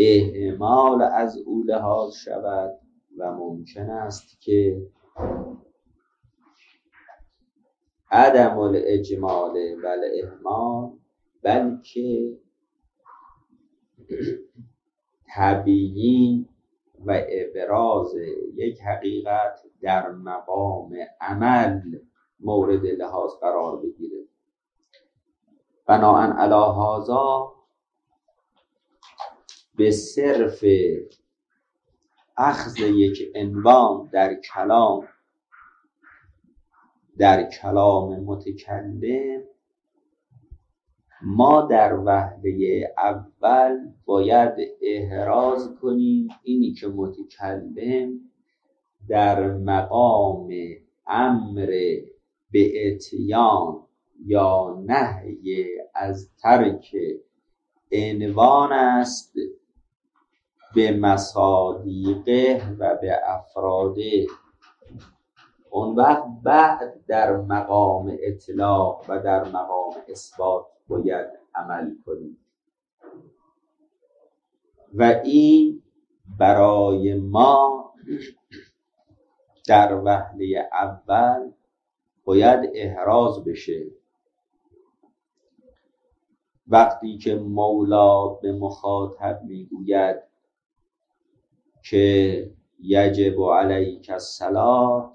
احتمال از او لحاظ شود و ممکن است که عدم الاجمال و الاهمال، بلکه تبیین و ابراز یک حقیقت در مقام عمل مورد لحاظ قرار بگیره. بناهن علی هذا به صرف اخذ یک عنوان در کلام متکلم، ما در وهله اول باید احراز کنیم اینی که متکلم در مقام امر به اتیان یا نهی از ترک عنوان است به مصادیقه و به افراده. اون وقت بعد در مقام اطلاق و در مقام اثبات باید عمل کنیم و این برای ما در وهله اول باید احراز بشه. وقتی که مولا به مخاطب میگوید که یجب علیک الصلاة،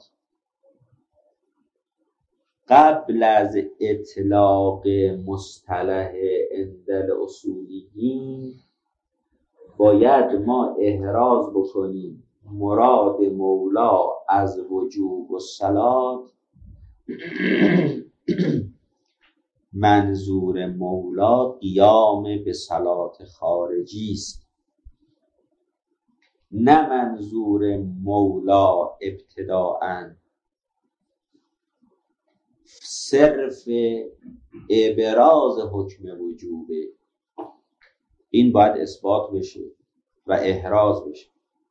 قبل از اطلاق مصطلح عند الاصولیین باید ما احراز بکنیم مراد مولا از وجوب الصلاة منظور مولا قیام به صلات خارجی است، نه منظور مولا ابتداءً صرف ابراز حکم وجوبه. این باید اثبات بشه و احراز بشه.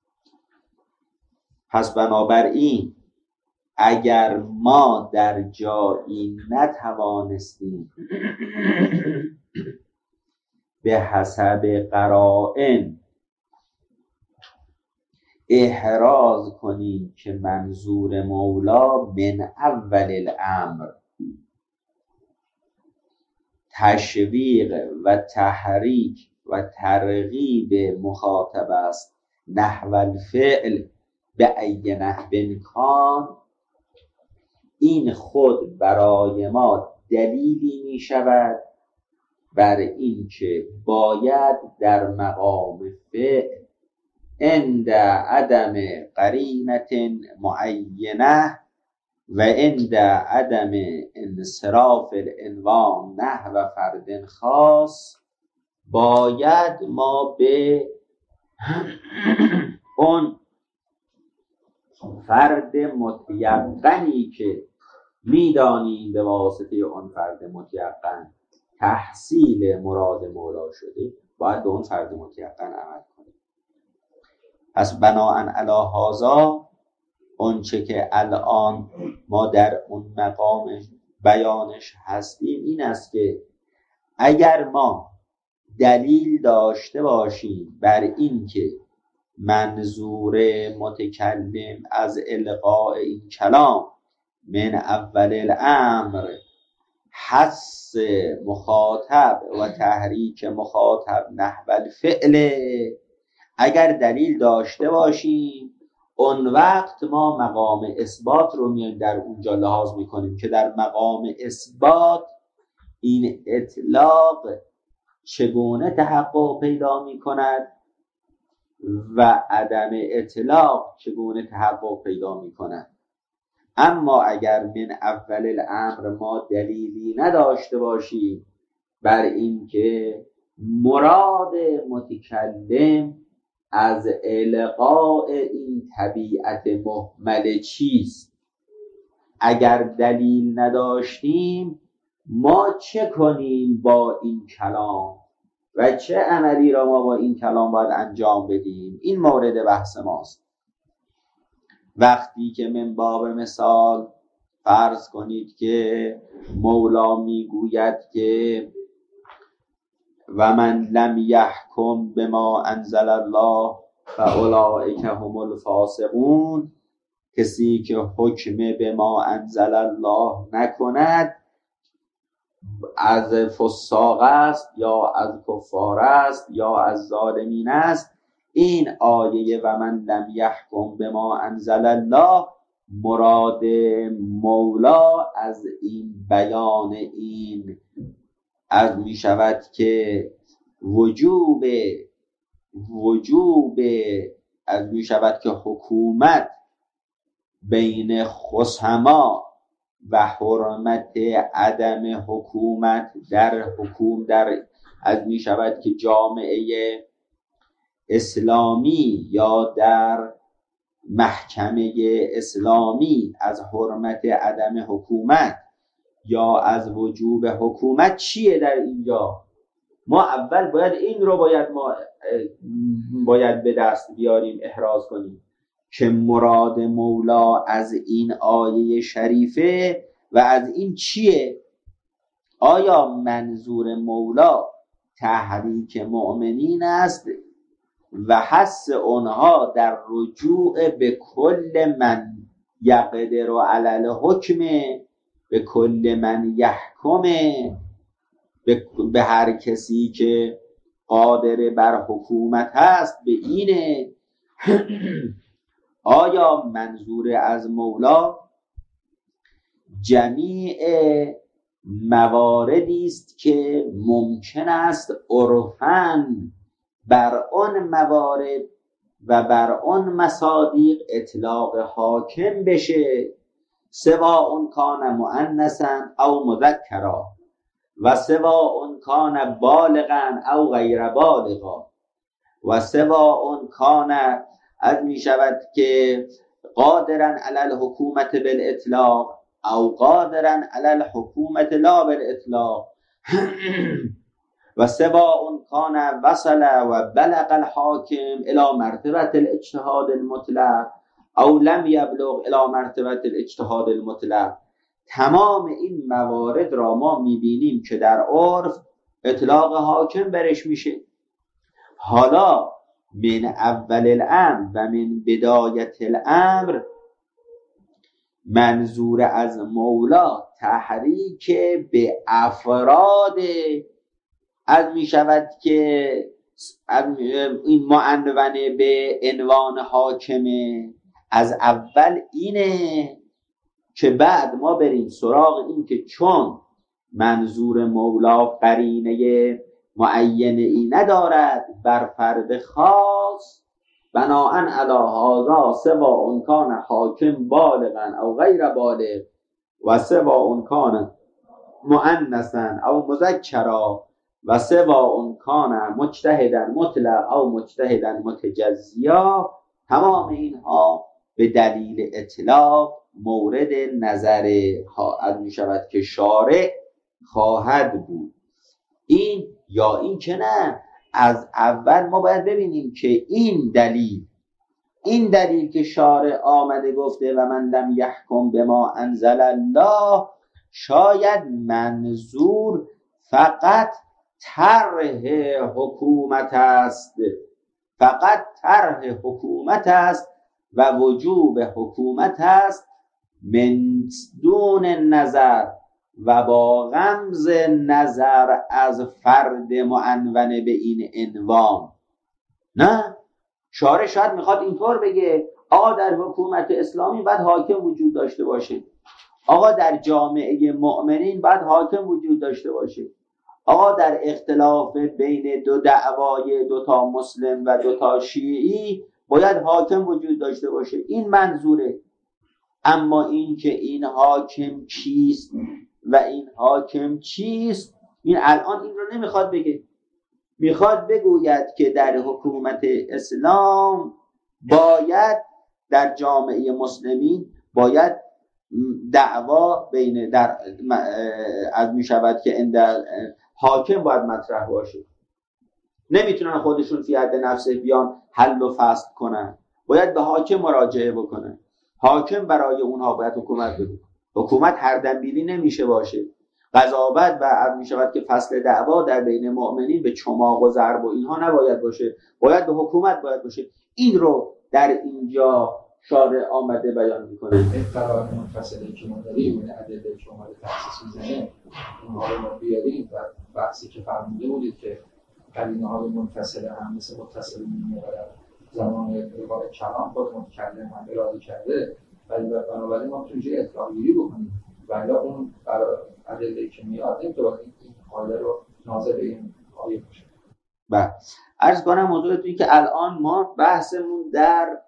پس بنابراین اگر ما در جایی نتوانستیم به حسب قرائن احراز کنیم که منظور مولا من اول الامر تشویق و تحریک و ترغیب مخاطب است نحو الفعل به ای نحو کان، این خود برای ما دلیلی می شود بر این که باید در مقام فعل عند عدم قرینة معینه و عند عدم انصراف العنوان نحو فرد خاص باید ما به اون فرد متیقنی که میدانیم به واسطه اون فرد متیقن تحصیل مراد مولا شده، باید به اون فرد متیقن عمل کنیم. پس بناهن علی هذا اونچه که الان ما در اون مقام بیانش هستیم این است که اگر ما دلیل داشته باشیم بر این که منظور متکلم از القاء این کلام من اول الامر حث مخاطب و تحریک مخاطب نحو الفعل، اگر دلیل داشته باشیم اون وقت ما مقام اثبات رو میایم در اونجا لحاظ میکنیم که در مقام اثبات این اطلاق چگونه تحقق پیدا میکند و عدم اطلاق چگونه تحقق پیدا میکند. اما اگر من اول الامر ما دلیلی نداشته باشیم بر این که مراد متکلم از القاء این طبیعت مهمل چیست، اگر دلیل نداشتیم ما چه کنیم با این کلام و چه عملی را ما با این کلام باید انجام بدیم؟ این مورد بحث ماست. وقتی که من باب مثال فرض کنید که مولا میگوید که و من لم یحکم بما انزل الله فاولئک هم الفاسقون، کسی که حکم به ما انزل الله نکند از فساق است یا از کفار است یا از ظالمین است. این آیه و من لم یحکم به ما انزل الله، مراد مولا از این بیان این از می شود که وجوب از می شود که حکومت بین خصما و حرمت عدم حکومت در از می شود که جامعه اسلامی یا در محکمه اسلامی از حرمت عدم حکومت یا از وجوب حکومت چیه در اینجا؟ ما اول باید این رو باید به دست بیاریم، احراز کنیم که مراد مولا از این آیه شریفه و از این چیه. آیا منظور مولا تحریک مؤمنین است و حث آنها در رجوع به کل من یقدر علی الحکم، به کل من یحکم، به هر کسی که قادر بر حکومت هست به اینه؟ آیا منظور از مولا جمیع مواردی است که ممکن است عرفاً بر آن موارد و بر آن مصادیق اطلاق حاکم بشه، سواء کان مؤنثا او مذکرا و سواء کان بالغا او غیر بالغا و سواء کان از می شود که قادرا علی الحکومت بالاطلاق او قادرا علی الحکومت لا بالاطلاق و سواء کان وصل و بلغ الحاکم الى مرتبه الاجتهاد المطلق او لم یبلغ الى مرتبه الاجتهاد المطلق. تمام این موارد را ما میبینیم که در عرف اطلاق حاکم برش میشه. حالا من اول الامر و من بدایت الامر منظور از مولا تحریک به افراد از می شود که این معنونه به عنوان حاکمه. از اول اینه که بعد ما بریم سراغ این که چون منظور مولا قرینه معینه ای ندارد بر فرد خاص، بناهن علی هذا سواء کان حاکم بالغا او غیر بالغ و سواء کان مؤنثا او مذکرا و سواء کان مجتهدا مطلق او مجتهدا متجزیا، تمام اینها به دلیل اطلاق مورد نظر از می شود که شارع خواهد بود. این یا این که نه، از اول ما باید ببینیم که این دلیل که شارع آمده گفته و من لم یحکم بما انزل الله، شاید منظور فقط طرح حکومت است، و وجوب حکومت است من دون نظر و با غمز نظر از فرد معنون به این عنوان. نه، شارع شاید میخواد اینطور بگه آقا در حکومت اسلامی باید حاکم وجود داشته باشه، آقا در جامعه مؤمنین باید حاکم وجود داشته باشه، آقا در اختلاف بین دو دعوای دوتا مسلم و دوتا شیعی باید حاکم وجود داشته باشه. این منظوره. اما این که این حاکم کیست و این حاکم چیست، این الان این رو نمیخواد بگه. میخواد بگوید که در حکومت اسلام باید در جامعه مسلمین باید دعوا بین در از می شود که حاکم باید مطرح باشه. نمیتونن خودشون فی حد نفس بیان حل و فصل کنن، باید به حاکم مراجعه بکنن. حاکم برای اونها باید حکومت بده. حکومت هر دنبیلی نمیشه باشه. قضاوت و می شود که فصل دعوا در بین مؤمنین به چماق و ضرب و اینها نباید باشه، باید به حکومت باید باشه. این رو در اینجا شارع آمده بیان میکنه. قرار منفصله که ما داریم اون ادله که اومده تخصیص میزنه اونها رو ما بیاریم و بحثی که فرموده بودید که قرینه های منفصله هم مثل متصل میمونه و زمان روایت کلام خود متکلم هم اراده کرده، ولی بنابراین ما توجه اطلاق گیری بکنیم ولی اون ادله که میاد نمیتونه این حاله رو ناظر این آیه باشه. بله، عرض کنم موضوع توی که الان ما بحثمون در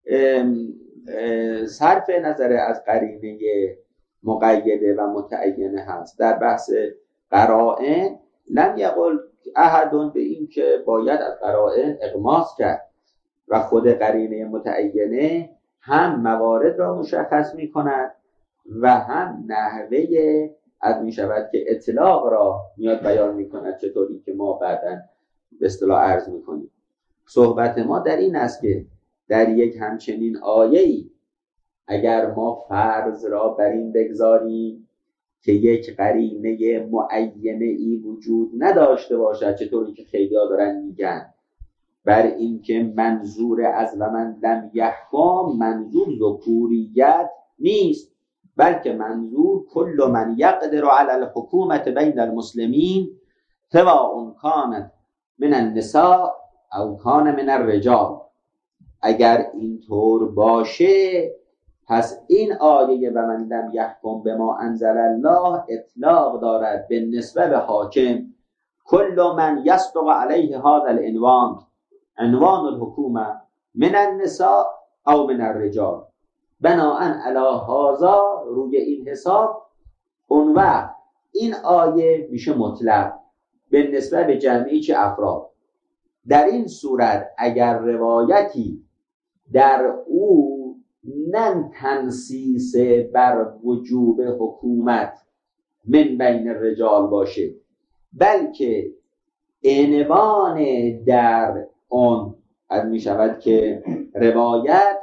صرف نظر از قرینه مقیده و متعینه هست. در بحث قرائن لم یقل احد به این که باید از قرائن اغماس کرد و خود قرینه متعینه هم موارد را مشخص می کند و هم نحوه از می شود که اطلاق را میاد بیان می کند، چطوری که ما بعداً به اصطلاح عرض می کنیم. صحبت ما در این است که در یک همچنین آیه‌ای اگر ما فرض را بر این بگذاریم که یک قرینه معینه ای وجود نداشته باشد، چطوری که خیلی‌ها دارن میگن، بر این که منظور از و من لم یحکم منظور ذکوریت نیست، بلکه منظور کل من یقدر علی الحکومت بین المسلمین سواء کانت من النساء او کان من الرجال. اگر اینطور باشه پس این آیه و من لم یحکم بما انزل الله اطلاق دارد به نسبت به حاکم کل من یصدق علیه هذا العنوان، عنوان الحکومه من النساء او من الرجال. بناهن علی هذا، روی این حساب اون وقت این آیه میشه مطلق به نسبت به جمعی افراد. در این صورت اگر روایتی در او نه تنصیص بر وجوب حکومت من بین الرجال باشه، بلکه عنوان در آن از می شود که روایت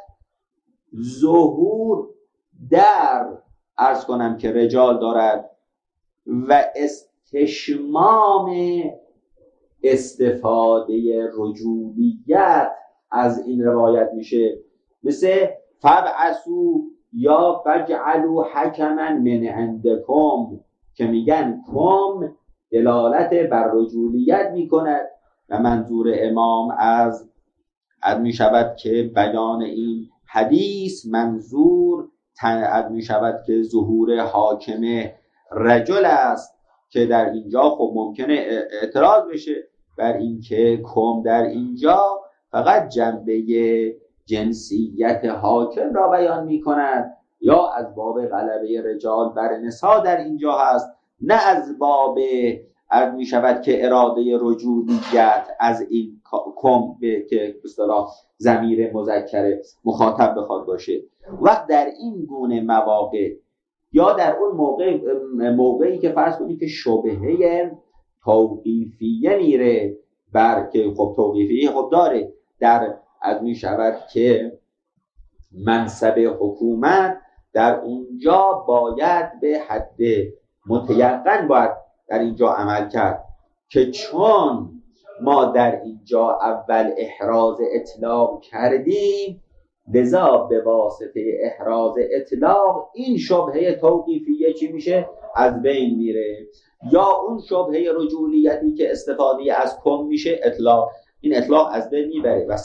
ظهور در عرض کنم که رجال دارد و استشمام استفاده رجولیت از این روایت میشه، مثل فبعثوا یا فجعلوا حکما من عندکم که میگن کم دلالت بر رجولیت میکند و منظور امام از میشود که بیان این حدیث منظور از میشود که ظهور حاکم رجل است، که در اینجا خب ممکنه اعتراض بشه بر این که کم در اینجا فقط جنبه جنسیت حاکم را بیان می کند، یا از باب غلبه رجال بر نساء در اینجا هست، نه از باب از می شود که اراده رجولیت از این کم به که به اصطلاح ضمیر مذکر مخاطب بخواد باشه. وقت در این گونه مواقع یا در اون موقعی که فرض کنید که شبهه توقیفیه میره بر که خب توقیفیه خب داره در از می شود که منصب حکومت، در اونجا باید به حد متیقن باید در اینجا عمل کرد که چون ما در اینجا اول احراز اطلاق کردیم، لذا به واسطه احراز اطلاق این شبهه توقیفیه چی میشه؟ از بین میره، یا اون شبهه رجولیتی که استفاده از کم میشه اطلاق، این اطلاق از بین میبره. و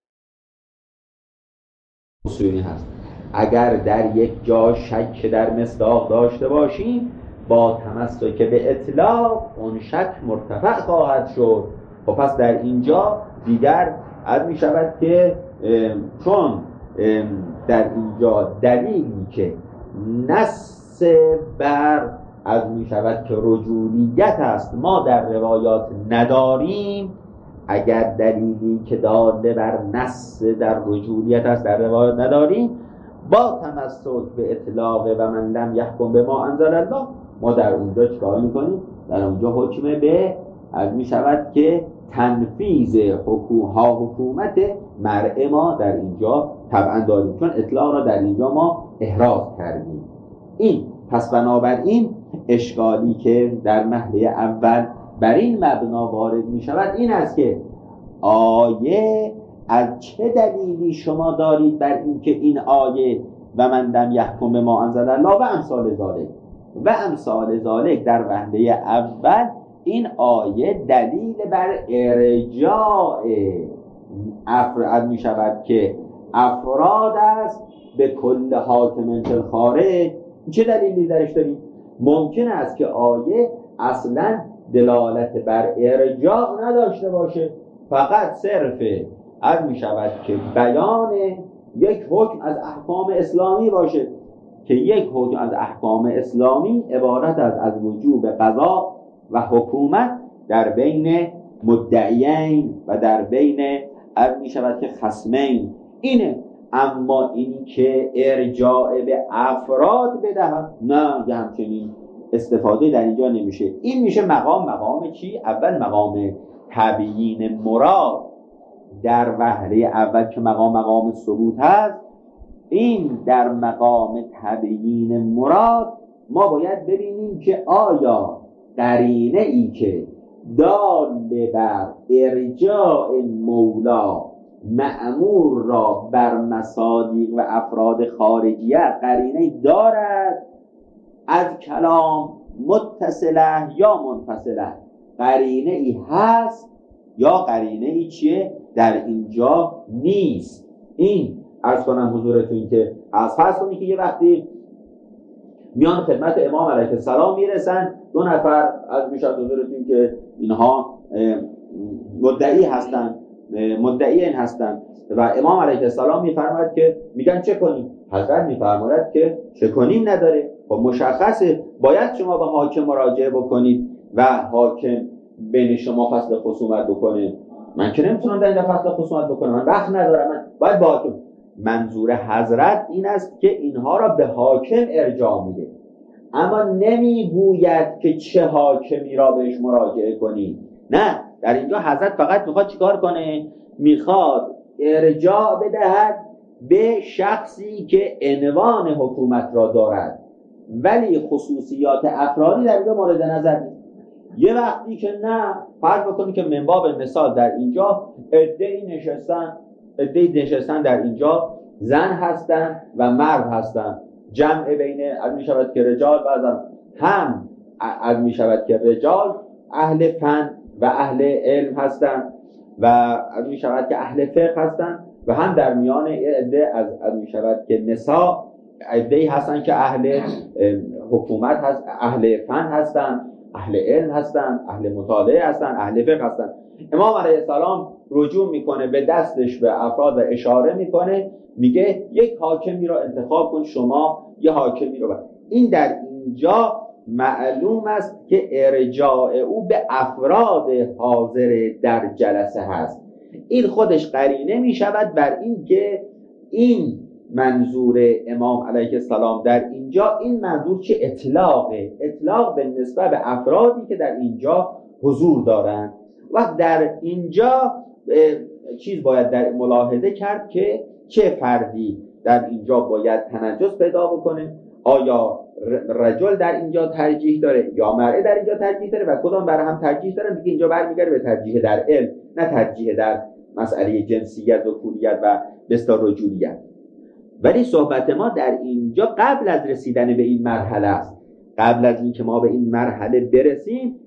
اصولی هست اگر در یک جا شک در مصداق داشته باشیم، با تمسک به اطلاق اون شک مرتفع خواهد شد. و پس در اینجا دیگر از می شود که چون در اینجا دلیلی که نص بر از می شود که رجولیت است ما در روایات نداریم، اگر دلیلی که داده بر نص در رجولیت است در روایات نداریم، با تمسک به اطلاق و من لم یحکم بما انزل الله، ما در اونجا چیکار میکنیم؟ در اونجا حکم به از می شود که تنفیذ حکومت مرء ما در اینجا طبعا داریم، چون اطلاق را در اینجا ما احراز کردیم. این پس بنابراین اشکالی که در مرحله اول بر این مبنا وارد می شود این است که آیه از چه دلیلی شما دارید بر این که این آیه و من لم یحکم بما انزل الله و امثال ذالک در وحده اول این آیه دلیل بر ارجاع افراد می شود که افراد است به کل حاکم فی الخارج. چه دلیلی درش داریم؟ ممکن است که آیه اصلا دلالت بر ارجاع نداشته باشه، فقط صرف می شود که بیان یک حکم از احکام اسلامی باشه که یک حکم از احکام اسلامی عبارت از وجوب قضا و حکومت در بین مدعیین و در بین می شود که خصمین اینه. اما این که ارجاع به افراد بدهم نه، یه همچنین استفاده در اینجا نمیشه. این میشه مقام چی؟ اول مقام تبیین مراد در وهله اول که مقام ثبوت هست. این در مقام تبیین مراد ما باید ببینیم که آیا قرینه ای که دال بر ارجاع مولا مأمور را بر مصادیق و افراد خارجیه قرینه دارد از کلام متصله یا منفصله، قرینه ای هست یا قرینه ای چیه در اینجا نیست. این عرض کنم حضورتون که از فرض کنید که یه وقتی میان خدمت امام علیه السلام میرسن دو نفر از میشد حضورتون که اینها مدعیین هستند و امام علیه السلام میفرماید که میگن چه کنیم؟ حضرت میفرماید که چه کنیم نداره. خب مشخصه باید شما به حاکم مراجعه بکنید و حاکم بین شما فصل خصومت بکنه. من که نمیتونم در این فصل خصومت بکنم، من وقت ندارم، من باید با حاکم. منظور حضرت این است که اینها را به حاکم ارجاع میده، اما نمیگوید که چه حاکمی را بهش مراجعه کنید. نه، در اینجا حضرت فقط میخواد چیکار کنه؟ میخواد ارجاع بدهد به شخصی که عنوان حکومت را دارد ولی خصوصیات افرادی در اینجا مورد نظر نیست. یه وقتی که نه، فرض بکنید که من باب مثال در اینجا عده‌ای نشستن در اینجا زن هستن و مرد هستن، جمع بین از می شود که رجال بعضا هم از می شود که رجال اهل فن و اهل علم هستن و از می شود که اهل فقه هستن و هم در میان عده از می شود که نساء عده‌ای هستن که اهل حکومت هست، اهل فن هستن، اهل علم هستن، اهل مطالعه هستن، اهل فقه هستن. امام علیه السلام رجوع میکنه به دستش به افراد و اشاره میکنه، میگه یک حاکمی را انتخاب کن، شما یه حاکمی رو این در اینجا معلوم است که ارجاع او به افراد حاضر در جلسه هست. این خودش قرینه میشود بر این که این منظور امام علیه السلام در اینجا، این منظور چه؟ اطلاق به نسبت به افرادی که در اینجا حضور دارند. و در اینجا چیز باید در ملاحظه کرد که چه فردی در اینجا باید تنجس پیدا بکنه، آیا رجل در اینجا ترجیح داره یا مرأة در اینجا ترجیح داره و کدام بر هم ترجیح دارن. دیگه اینجا برمیگره به ترجیح در علم، نه ترجیح در مسئله جنسیت و ذکوریت و بسیار رجولیت. ولی صحبت ما در اینجا قبل از رسیدن به این مرحله است. قبل از اینکه ما به این مرحله برسیم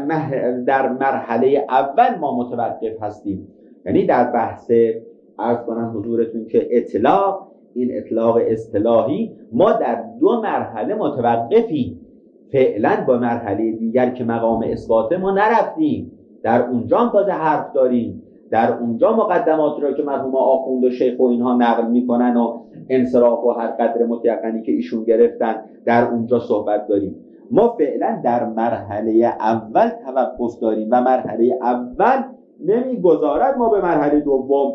در مرحله اول ما متوقف هستیم، یعنی در بحث عرض کنم حضورتون که این اطلاق اصطلاحی ما در دو مرحله متوقفیم. فعلا با مرحله دیگر که مقام اثبات ما نرفتیم، در اونجا هم تازه حرف داریم، در اونجا مقدماتی را که مرحوم آخوند و شیخ و اینها نقل میکنن و انصراف و هر قدر متیقنی که ایشون گرفتن در اونجا صحبت داریم. ما فعلا در مرحله اول توقف داریم و مرحله اول نمیگذارد ما به مرحله دوم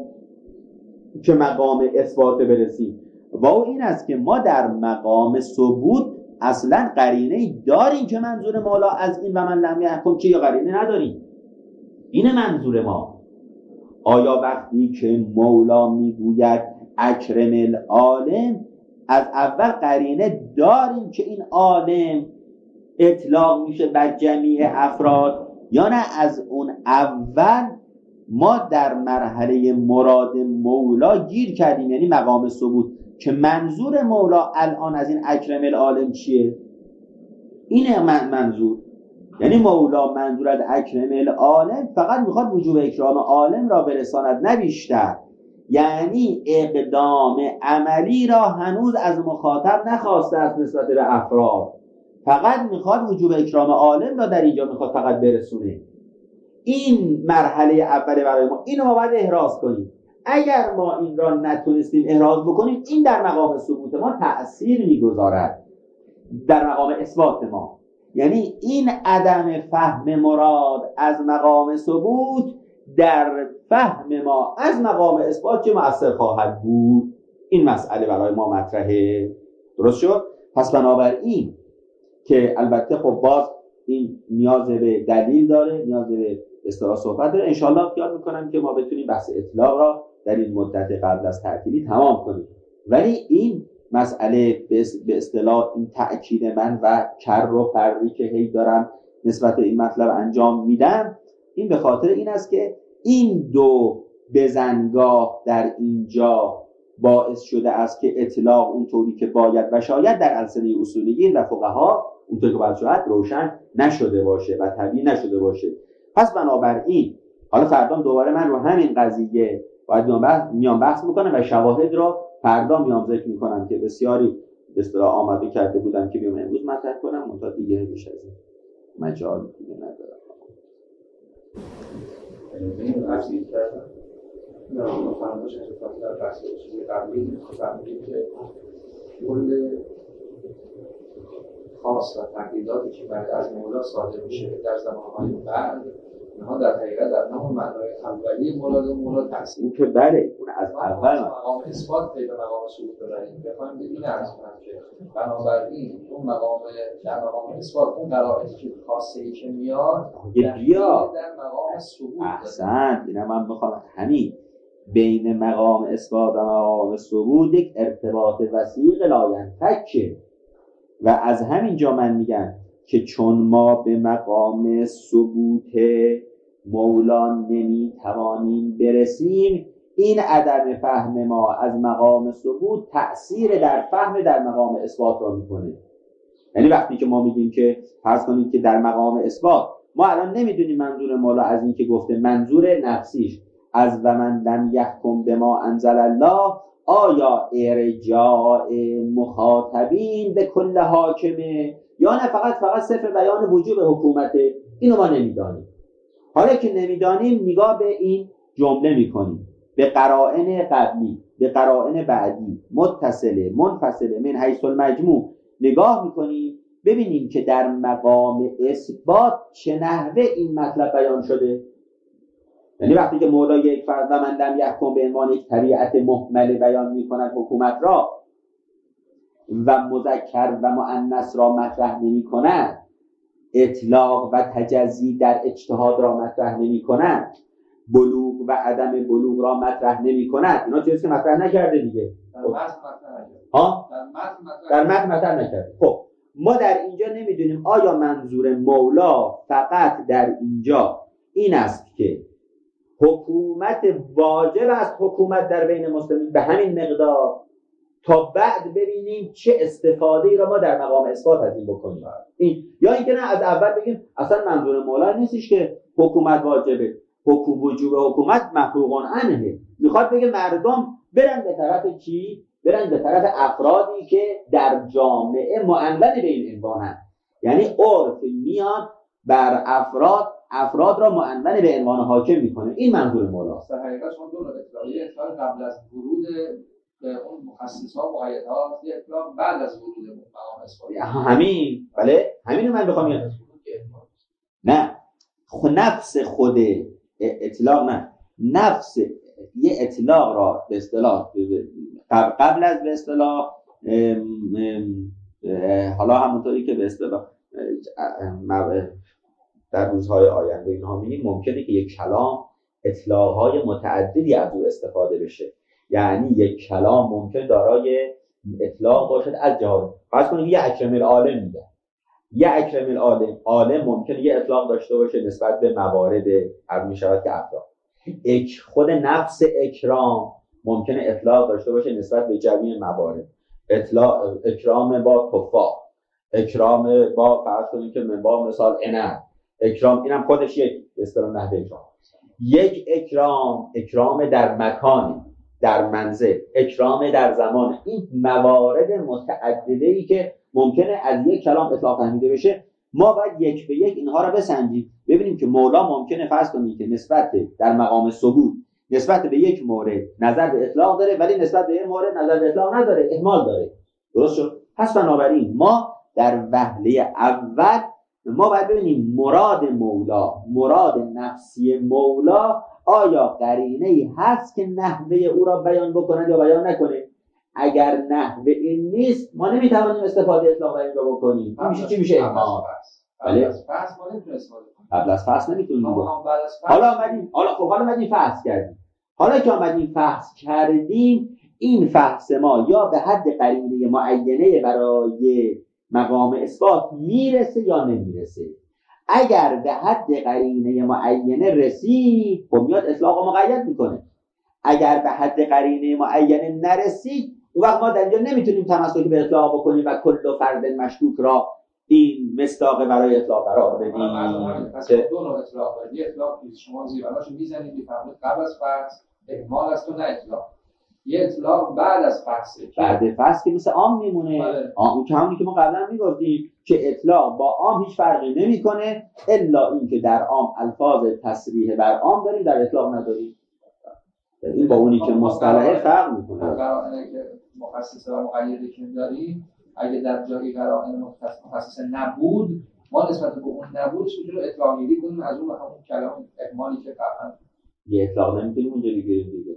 که مقام اثبات برسیم. و این است که ما در مقام ثبوت اصلا قرینه داریم که منظور مولا از این و من لم یحکم چه، یا قرینه نداریم. این منظور ما. آیا وقتی که مولا میگوید اکرم العالم، از اول قرینه داریم که این عالم اطلاق میشه بر جمیع افراد، یا نه از اون اول ما در مرحله مراد مولا گیر کردیم، یعنی مقام ثبوت، که منظور مولا الان از این اکرم العالم چیه؟ اینه منظور، یعنی مولا منظور از اکرم العالم فقط میخواد وجوب اکرام عالم را برساند، نه بیشتر. یعنی اقدام عملی را هنوز از مخاطب نخواسته از نسبت به افراد، فقط میخواد وجوب اکرام عالم را در اینجا میخواد فقط برسونه. این مرحله اوله برای ما، اینو ما باید احراز کنیم. اگر ما این را نتونستیم احراز بکنیم، این در مقام ثبوت ما تأثیر میگذارد در مقام اثبات ما. یعنی این عدم فهم مراد از مقام ثبوت در فهم ما از مقام اثبات چه مؤثر خواهد بود. این مسئله برای ما مطرحه. درست شد؟ پس بنابراین که البته خب باز این نیاز به دلیل داره، نیاز به اصطلاح صحبت داره. انشالله خیال میکنم که ما بتونیم بحث اطلاق را در این مدت قبل از تعطیلی تمام کنیم. ولی این مسئله به اصطلاح این تأکید من و کر و فری که هی دارم نسبت به این مطلب انجام میدم، این به خاطر این است که این دو بزنگاه در اینجا باعث شده است که اطلاق اونطوری که باید و شاید در السنه اصولیین و فقها اونطوری که باید شاید روشن نشده باشه و طبیعی نشده باشه. پس بنابراین حالا فردا دوباره من رو همین قضیه باید میام بحث میکنم و شواهد را فردا میام ذکر میکنم که بسیاری به اصطلاح آماده کرده بودم که بیام امروز مطرح کنم، منتها دیگه بیش از این مجال دیگه ندارم. این عرضی کردم نه اون فرمایش اتفاقی در بحث چیزی قبلی فهمیدیم که کل خاص و تقلیداتی که بعد از مولا صادر میشه در زمانهای بعد، اینها در حقیقت در نوع معنای اولیه مراد مولا تحصیل این که بله اون از اول مقام اثبات به مقام ثبوت ببریم. بخوایم به این عرض کنم که بنابراین اون مقام در مقام اثبات اون قرائتی که خاصه‌ای که میاد در مقام ثبوت. احسنت، اینم من بخوام همین بین مقام اثبات و مقام ثبوت یک ارتباط وثیق لاینفک و از همین جا من میگم که چون ما به مقام ثبوت مولا نمیتوانیم برسیم، این عدم فهم ما از مقام ثبوت تأثیر در فهم در مقام اثبات را میکنه. یعنی وقتی که ما میگیم که فرض کنید که در مقام اثبات ما الان نمیدونیم منظور مولا از این که گفته منظور نفسیش از و من لم یحکم بما انزل الله، آیا ارجاع مخاطبین به کل حاکمه یا نه فقط صرف بیان وجوب حکومت؟ اینو ما نمیدانیم. حالا که نمیدانیم نگاه به این جمله میکنیم، به قرائن قبلی به قرائن بعدی متصله منفصله من حیث المجموع نگاه میکنیم، ببینیم که در مقام اثبات چه نحوه این مطلب بیان شده. یعنی وقتی که مولا یک فرد و من لم یحکم به عنوان یک طبیعت محمل بیان میکند حکومت را و مذکر و مؤنث را مطرح نمی کند، اطلاق و تجزی در اجتهاد را مطرح نمی کند، بلوغ و عدم بلوغ را مطرح نمی کند، اینا چیزی که مطرح نکرده دیگه. در متن مطرح نکرده. خب ما در اینجا نمیدونیم آیا منظور مولا فقط در اینجا این است که حکومت واجب است، حکومت در بین مسلمین به همین مقدار، تا بعد ببینیم چه استفاده ای را ما در مقام اثبات از این بکنیم. این یا اینکه نه از اول بگیم اصلا منظور مولا نیستش که حکومت واجبه، وجوب حکومت مفروغ عنه، میخواد بگه مردم برن به طرف چی؟ برن به طرف افرادی که در جامعه معنون به این عنوانن. یعنی عرف میاد بر افراد را معنون به عنوان حاکم میکنه. این منظور مولاست. در حقیقت شما دو اطلاعیه اطلاع قبل از ورود به اون مخصص‌ها و مقیدها، یک اطلاع بعد از ورود مقام اثبات. همین بله همین من بخوام نه نفس خود اطلاق، نه نفس یه اطلاق را به اصطلاح قبل از به اصطلاح حالا همونطوری که به اصطلاح در روزهای آینده اینها میگیم ممکنه که یک کلام اطلاق‌های متعددی از او استفاده بشه. یعنی یک کلام ممکن دارای اطلاق باشد از جهات. فرض کنید یه اکرم العالم میگه، یه اکرم العالم ممکنه یه اطلاق داشته باشه نسبت به موارد عرض می‌شود که افراد. خود نفس اکرام ممکنه اطلاق داشته باشه نسبت به جمعی موارد. اکرام با تفاح، اکرام با فرض کنید که با مثال عنب، اکرام اینم خودش یک به اصطلاح نحوه اکرام. یک اکرام در مکان، در منزل، اکرام در زمان. این موارد متعدده‌ای که ممکنه از یک کلام اطلاق فهمیده بشه، ما باید یک به یک اینها رو بسنجیم، ببینیم که مولا ممکنه فرض کنیم که نسبت در مقام ثبوت نسبت به یک مورد نظر به اطلاق داره، ولی نسبت به یک مورد نظر به اطلاق نداره، اهمال داره. درست شد؟ پس بنابراین ما در وهله اول ما باید ببینیم مراد مولا، مراد نفسی مولا، آیا قرینه‌ای هست که نحوه او را بیان بکنه یا بیان نکنه؟ اگر نحوه این نیست ما نمیتوانیم استفاده اطلاق این را بکنیم. این میشه چی میشه؟ اهمال. قبل از فصل ما نمیتونیم استفاده کنیم. قبل از فصل نمیتونیم. حالا اومدیم فحص کردیم. حالا که اومدیم فحص کردیم، این فحص ما یا به حد قرینه معینه برای مقام اثبات میرسه یا نمیرسه. اگر به حد قرینه معینه رسید، خب میاد اطلاق رو مقید میکنه. اگر به حد قرینه معینه نرسید، اون وقت ما در اینجا نمیتونیم تمسک به اطلاق بکنیم و کل فرد مشکوک را این مصداق برای اطلاق قرار بدیم. پس دو نوع اطلاق داریم. یه اطلاق که شما زیراناشو میزنید میفهمید قبل از فحص اهمال است و نه اطلاق. یه اطلاق بعد از فحص، بعد فحص که مثل عام میمونه. اون که همونی که ما قبلا میگفتیم که اطلاق با عام هیچ فرقی نمیکنه الا اینکه در عام الفاظ تصریح بر عام داریم، در اطلاق نداریم. این با اونی که مصطلح فرق میکنه. قرائنی که مخصص و مقیده که داریم، اگه در جایی قرائن مخصص نبود، ما نسبت به اون نبودش میتونیم اطلاق گیری کنیم از اون همون کلام اهمالی که قبلا یه اطلاق نمیتونیم اونجا بگیریم دیگه.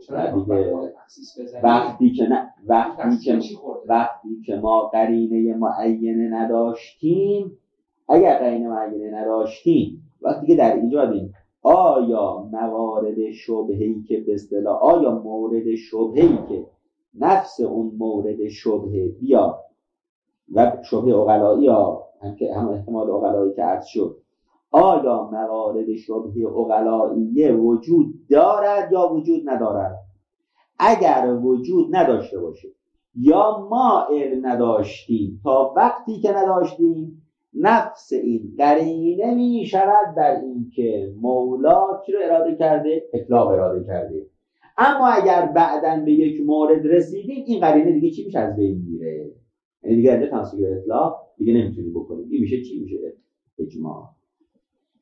وقتی که ما قرینه معینه نداشتیم، اگر قرینه معینه نداشتیم، وقتی که در اینجا ببینیم آیا موارد شبهه‌ای که به اصطلاح آیا مورد شبهه‌ای که نفس اون مورد شبهه بیا و شبهه عقلایی هم احتمال عقلایی که عرض شد، آیا موارد شبهه عقلایی وجود دارد یا وجود ندارد؟ اگر وجود نداشته باشه یا ما علم نداشتیم تا وقتی که نداشتیم، نفس این قرینه می شود در این که مولا چی رو اراده کرده؟ اطلاق اراده کرده. اما اگر بعداً به یک مورد رسیدیم، این قرینه دیگه چی میشه؟ از بین میره. یعنی دیگه تمسک به اطلاق دیگه نمیتونیم بکنیم. این میشه چی؟ میشه اجماع.